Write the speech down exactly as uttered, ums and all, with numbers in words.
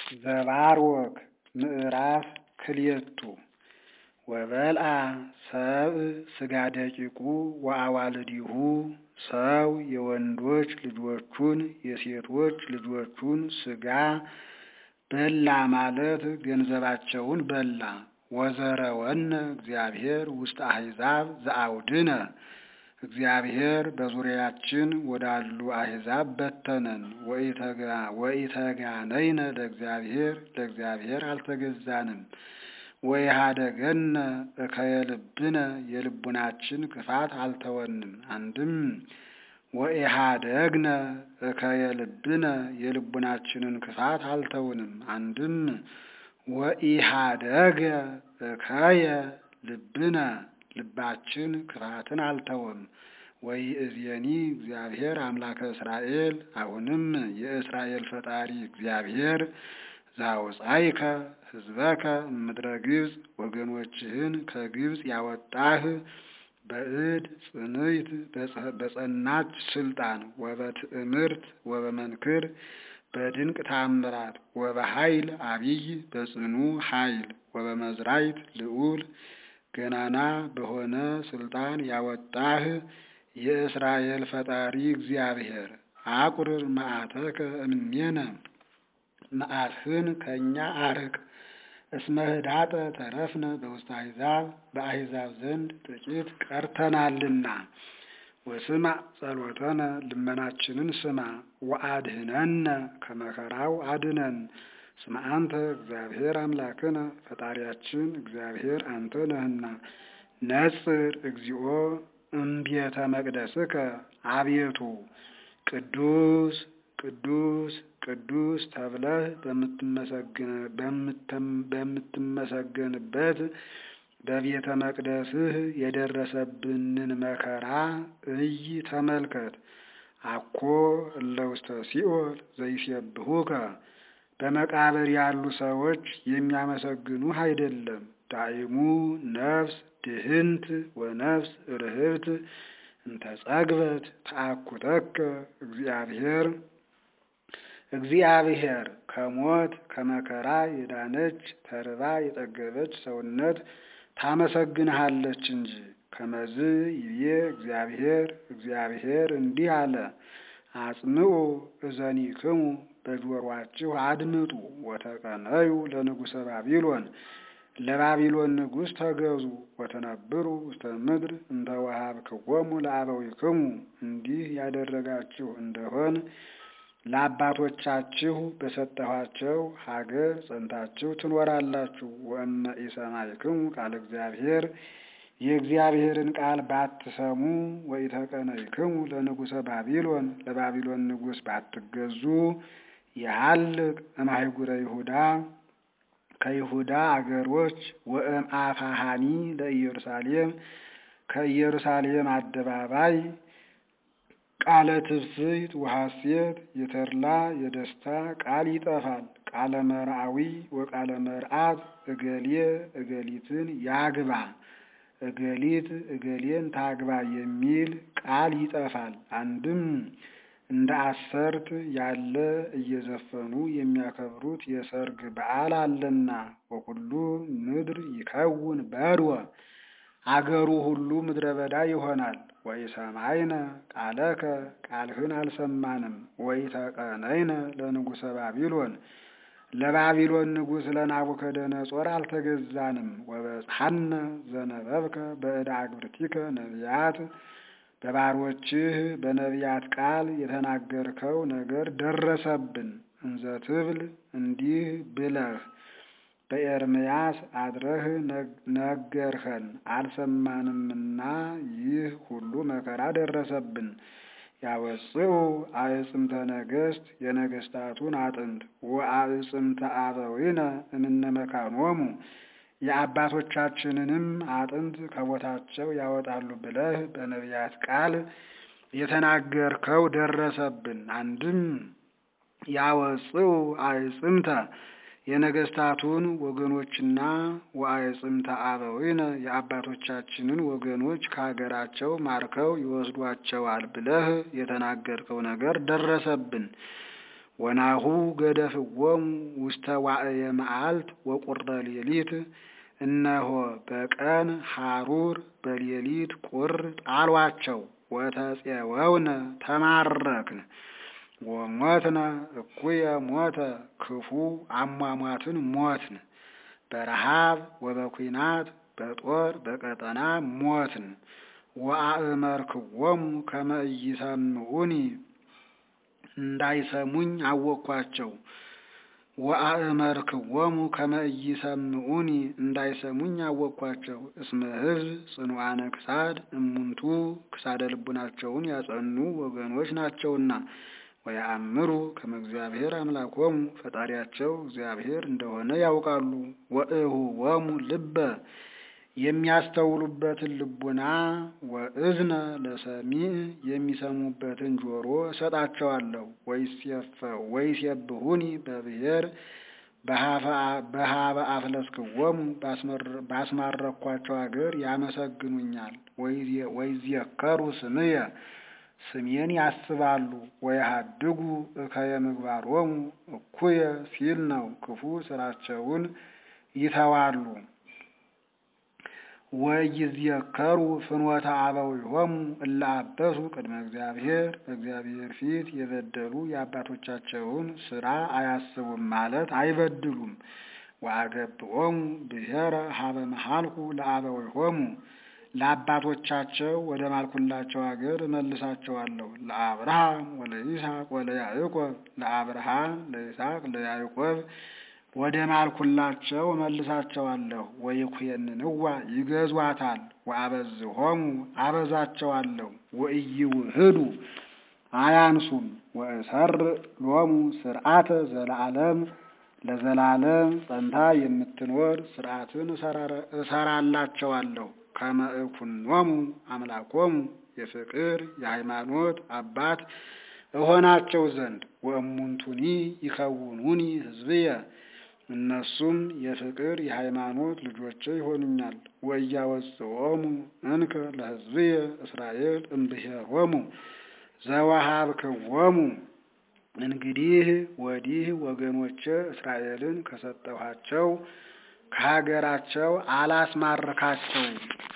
ዘባርወክ ምዕራፍ ክልኤቱ ወበልዓ ሰብእ ሥጋ ደቂቁ ወአዋልዲሁ ሰው የወንዶች ልጆቹን የሴቶች ልጆቹን ሥጋ በላ ማለት ገንዘባቸውን በላ። ወዘረወነ እግዚአብሔር ውስተ አሕዛብ ዘአውድነ እግዚአብሔር በዙሪያችን ወዳሉ አሕዛብ በተነን። ወኢተጋነይነ ለእግዚአብሔር ለእግዚአብሔር አልተገዛንም። ወኢሃደገነ እከየ ልብነ የልቡናችን ክፋት አልተወንም። አንድም ወኢሃደግነ እከየ ልብነ የልቡናችንን ክፋት አልተውንም። አንድም ወኢሃደገ እከየ ልብነ ልባችን ክፋትን አልተወም። ወኢእዜኒ እግዚአብሔር አምላከ እስራኤል አሁንም የእስራኤል ፈጣሪ እግዚአብሔር ዘአውጻእከ ሕዝበከ እምድረ ግብፅ ወገኖችህን ከግብፅ ያወጣህ በእድ ጽንዕት በጸናች ስልጣን ወበትዕምርት ወበመንክር በድንቅ ታምራት ወበኃይል አቢይ በጽኑ ኃይል ወበመዝራይት ልዑል ገናና በሆነ ስልጣን ያወጣህ የእስራኤል ፈጣሪ እግዚአብሔር አቁርር መዓተከ እምኔነ መዓትህን ከእኛ አርቅ። እስመ ህዳጠ ተረፍነ በውስተ አሕዛብ በአሕዛብ ዘንድ ጥቂት ቀርተናልና። ወስማዕ ጸሎተነ ልመናችንን ስማ። ወአድኅነነ ከመከራው አድነን። እስመ አንተ እግዚአብሔር አምላክነ ፈጣሪያችን እግዚአብሔር አንተ ነህና። ነጽር እግዚኦ እምቤተ መቅደስከ አቤቱ ቅዱስ ቅዱስ ቅዱስ ተብለህ በምትመሰገንበት በቤተ መቅደስህ የደረሰብንን መከራ እይ ተመልከት። አኮ እለ ውስተ ሲኦል ዘይሴብሑከ በመቃብር ያሉ ሰዎች የሚያመሰግኑህ አይደለም። ዳይሙ ነፍስ ድህንት ወነፍስ ርህብት እንተ ጸግበት ተአኩተከ እግዚአብሔር እግዚአብሔር ከሞት ከመከራ የዳነች ተርባ የጠገበች ሰውነት ታመሰግንሃለች እንጂ። ከመዝ ይቤ እግዚአብሔር እግዚአብሔር እንዲህ አለ። አጽምዑ እዘኒክሙ በጆሮአችሁ አድምጡ። ወተቀነዩ ለንጉሠ ባቢሎን ለባቢሎን ንጉሥ ተገዙ። ወተነብሩ ውስተ ምድር እንተ ወሀብክዎሙ ለአበዊክሙ እንዲህ ያደረጋችሁ እንደሆን ለአባቶቻችሁ በሰጠኋቸው ሀገር ጸንታችሁ ትኖራላችሁ። ወእመ ኢሰማዕክሙ ቃለ እግዚአብሔር የእግዚአብሔርን ቃል ባትሰሙ ወኢተቀነይክሙ ለንጉሠ ባቢሎን ለባቢሎን ንጉሥ ባትገዙ የሀልቅ እምአህጉረ ይሁዳ ከይሁዳ አገሮች ወእም አፋሃኒ ለኢየሩሳሌም ከኢየሩሳሌም አደባባይ ቃለ ትብስት ወሐሴት የተድላ የደስታ ቃል ይጠፋል። ቃለ መርዓዊ ወቃለ መርዓት እገሌ እገሊትን ያግባ እገሊት እገሌን ታግባ የሚል ቃል ይጠፋል። አንድም እንደ አሰርት ያለ እየዘፈኑ የሚያከብሩት የሰርግ በዓል አለና። ወኩሉ ምድር ይከውን በድወ አገሩ ሁሉ ምድረ በዳ ይሆናል። ወኢሰማይነ ቃለከ ቃልህን አልሰማንም። ወኢተቀነይነ ለንጉሠ ባቢሎን ለባቢሎን ንጉሥ ለናቡከደነጾር አልተገዛንም። ወበጽሐነ ዘነበብከ በእደ አግብርቲከ ነቢያት በባሮችህ በነቢያት ቃል የተናገርከው ነገር ደረሰብን። እንዘ ትብል እንዲህ ብለህ በኤርምያስ አድረህ ነገርኸን አልሰማንምና ይህ ሁሉ መከራ ደረሰብን። ያወጽኡ አዕጽምተ ነገሥት የነገሥታቱን አጥንት ወአዕጽምተ አበዊነ እምነ መካኖሙ የአባቶቻችንንም አጥንት ከቦታቸው ያወጣሉ ብለህ በነቢያት ቃል የተናገርከው ደረሰብን። አንድም ያወጽኡ አዕጽምተ የነገሥታቱን ወገኖችና ወአዕጽምተ አበዊነ የአባቶቻችንን ወገኖች ከሀገራቸው ማርከው ይወስዷቸዋል ብለህ የተናገርከው ነገር ደረሰብን። ወናሁ ገደፍዎሙ ውስተ ዋዕየ መዓልት ወቁረ ሌሊት እነሆ በቀን ሐሩር በሌሊት ቁር ጣሏቸው። ወተፄወውነ ተማረክን ወሞትነ እኩየ ሞተ ክፉ አሟሟትን ሞትን። በረሃብ ወበኩናት በጦር በቀጠና ሞትን። ወአእመርክዎሙ ከመ ኢይሰምዑኒ እንዳይሰሙኝ አወኳቸው። ወአእመርክዎሙ ከመ ኢይሰምዑኒ እንዳይሰሙኝ አወኳቸው። እስመ ሕዝብ ጽኑዓነ ክሳድ እሙንቱ ክሳደ ልቡናቸውን ያጸኑ ወገኖች ናቸውና። ወየአምሩ ከመ እግዚአብሔር አምላኮሙ ፈጣሪያቸው እግዚአብሔር እንደሆነ ያውቃሉ። ወእሁቦሙ ልበ የሚያስተውሉበትን ልቡና ወእዝነ ለሰሚዕ የሚሰሙበትን ጆሮ እሰጣቸዋለሁ። ወይሴብሑኒ በብሔር በሀበ አፍለስክዎሙ ባስማረኳቸው አገር ያመሰግኑኛል። ወይዜከሩ ስምየ ስሜን ያስባሉ። ወይሃድጉ እከየ ምግባሮሙ እኩየ ሲል ነው ክፉ ስራቸውን ይተዋሉ። ወይዝየከሩ ፍኖተ አበዊሆሙ እለ አበሱ ቅድመ እግዚአብሔር በእግዚአብሔር ፊት የበደሉ የአባቶቻቸውን ስራ አያስቡም ማለት አይበድሉም። ወአገብኦሙ ብሔረ ሀበ መሐልኩ ለአበዊሆሙ ለአባቶቻቸው ወደ ማልኩላቸው አገር እመልሳቸዋለሁ። ለአብርሃም ወለይስሐቅ ወለያዕቆብ ለአብርሃም ለይስሐቅ ለያዕቆብ ወደ ማልኩላቸው እመልሳቸዋለሁ። ወይኩየንንዋ ይገዟታል። ወአበዝሖሙ አበዛቸዋለሁ። ወኢይውህዱ አያንሱም። ወእሰርዕ ሎሙ ስርዓተ ዘለዓለም ለዘላለም ጸንታ የምትኖር ስርዓትን እሰራላቸዋለሁ። ከመ እኩኖሙ አምላኮሙ የፍቅር የሃይማኖት አባት እሆናቸው ዘንድ። ወእሙንቱኒ ይከውኑኒ ሕዝብየ እነሱም የፍቅር የሃይማኖት ልጆቼ ይሆኑኛል። ወኢያወጽኦሙ እንከ ለሕዝብየ እስራኤል እምብሔሮሙ ዘወሀብክዎሙ እንግዲህ ወዲህ ወገኖቼ እስራኤልን ከሰጠኋቸው ከሀገራቸው አላስማርካቸውም።